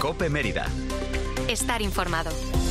COPE Mérida. Estar informado.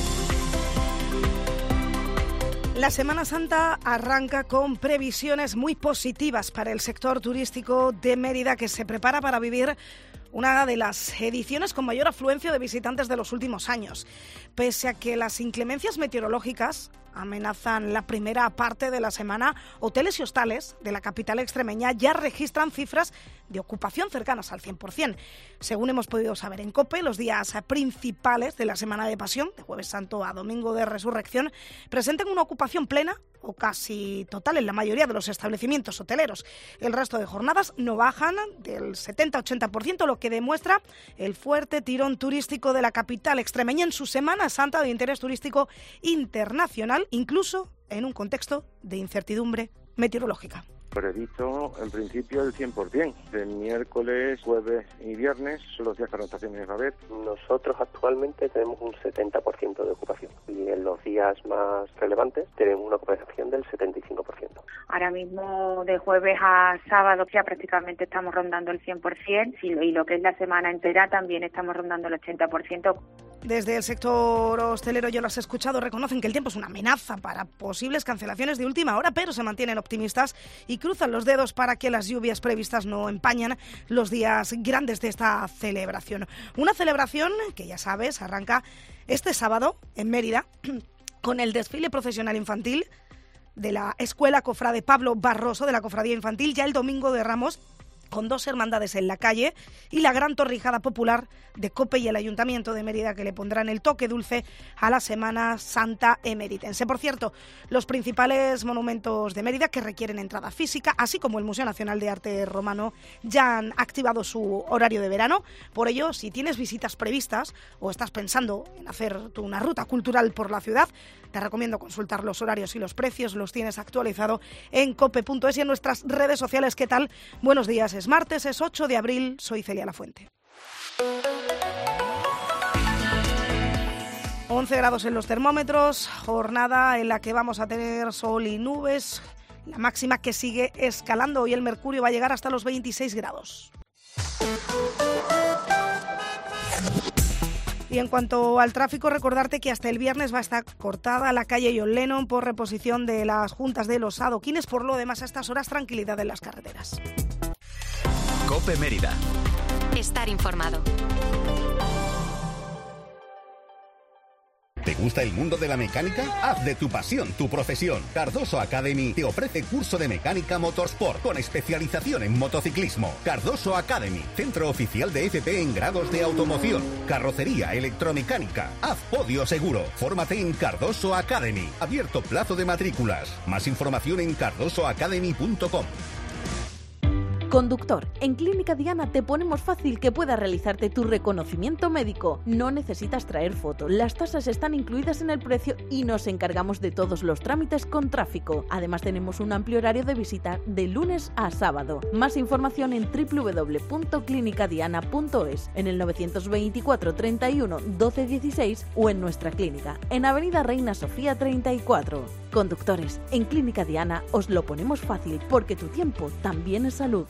La Semana Santa arranca con previsiones muy positivas para el sector turístico de Mérida, que se prepara para vivir una de las ediciones con mayor afluencia de visitantes de los últimos años. Pese a que las inclemencias meteorológicas amenazan la primera parte de la semana, hoteles y hostales de la capital extremeña ya registran cifras de ocupación cercanas al 100%. Según hemos podido saber en COPE, los días principales de la Semana de Pasión, de Jueves Santo a Domingo de Resurrección, presentan una ocupación plena o casi total en la mayoría de los establecimientos hoteleros. El resto de jornadas no bajan del 70-80%, lo que demuestra el fuerte tirón turístico de la capital extremeña en su Semana Santa de interés turístico internacional, incluso en un contexto de incertidumbre meteorológica. Previsto en principio el 100%, de miércoles, jueves y viernes son los días que rotaciones va a haber. Nosotros actualmente tenemos un 70% de ocupación y en los días más relevantes tenemos una ocupación del 75%. Ahora mismo de jueves a sábado ya prácticamente estamos rondando el 100% y lo que es la semana entera también estamos rondando el 80%. Desde el sector hostelero, yo lo has escuchado, reconocen que el tiempo es una amenaza para posibles cancelaciones de última hora, pero se mantienen optimistas y cruzan los dedos para que las lluvias previstas no empañen los días grandes de esta celebración. Una celebración que, ya sabes, arranca este sábado en Mérida con el desfile procesional infantil de la Escuela Cofrade Pablo Barroso de la Cofradía Infantil, ya el domingo de Ramos, con 2 hermandades en la calle y la gran torrijada popular de COPE y el Ayuntamiento de Mérida, que le pondrán el toque dulce a la Semana Santa emeritense. Por cierto, los principales monumentos de Mérida que requieren entrada física, así como el Museo Nacional de Arte Romano, ya han activado su horario de verano. Por ello, si tienes visitas previstas o estás pensando en hacer una ruta cultural por la ciudad, te recomiendo consultar los horarios y los precios. Los tienes actualizado en cope.es y en nuestras redes sociales. ¿Qué tal? Buenos días. Es martes, es 8 de abril. Soy Celia Lafuente. 11 grados en los termómetros, jornada en la que vamos a tener sol y nubes, la máxima que sigue escalando. Hoy el mercurio va a llegar hasta los 26 grados. Y en cuanto al tráfico, recordarte que hasta el viernes va a estar cortada la calle John Lennon por reposición de las juntas de los adoquines. Por lo demás, a estas horas, tranquilidad en las carreteras. COPE Mérida. Estar informado. ¿Te gusta el mundo de la mecánica? Haz de tu pasión tu profesión. Cardoso Academy te ofrece curso de mecánica motorsport con especialización en motociclismo. Cardoso Academy, centro oficial de FP en grados de automoción, carrocería, electromecánica. Haz podio seguro. Fórmate en Cardoso Academy. Abierto plazo de matrículas. Más información en cardosoacademy.com. Conductor, en Clínica Diana te ponemos fácil que puedas realizarte tu reconocimiento médico. No necesitas traer foto, las tasas están incluidas en el precio y nos encargamos de todos los trámites con tráfico. Además tenemos un amplio horario de visita de lunes a sábado. Más información en www.clinicadiana.es, en el 924 31 12 16 o en nuestra clínica, en Avenida Reina Sofía 34. Conductores, en Clínica Diana os lo ponemos fácil porque tu tiempo también es salud.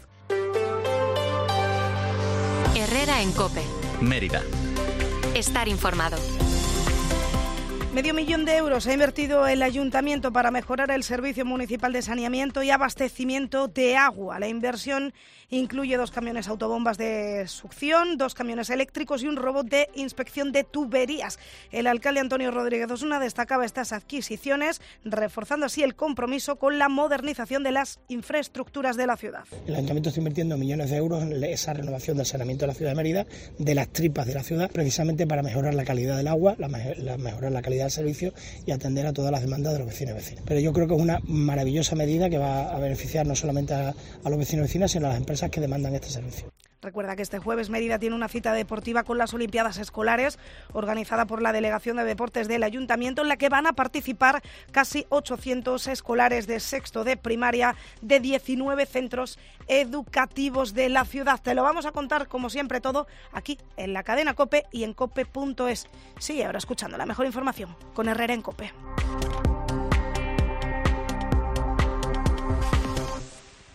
Herrera en COPE. Mérida. Estar informado. 500.000 euros ha invertido el Ayuntamiento para mejorar el servicio municipal de saneamiento y abastecimiento de agua. La inversión incluye 2 camiones autobombas de succión, 2 camiones eléctricos y un robot de inspección de tuberías. El alcalde Antonio Rodríguez Osuna destacaba estas adquisiciones, reforzando así el compromiso con la modernización de las infraestructuras de la ciudad. El Ayuntamiento está invirtiendo millones de euros en esa renovación del saneamiento de la ciudad de Mérida, de las tripas de la ciudad, precisamente para mejorar la calidad del agua, mejorar la calidad del servicio y atender a todas las demandas de los vecinos y vecinas. Pero yo creo que es una maravillosa medida que va a beneficiar no solamente a los vecinos y vecinas, sino a las empresas que demandan este servicio. Recuerda que este jueves Mérida tiene una cita deportiva con las Olimpiadas Escolares, organizada por la Delegación de Deportes del Ayuntamiento, en la que van a participar casi 800 escolares de sexto de primaria de 19 centros educativos de la ciudad. Te lo vamos a contar, como siempre, todo aquí en la cadena COPE y en cope.es. Sigue ahora escuchando la mejor información con Herrera en COPE.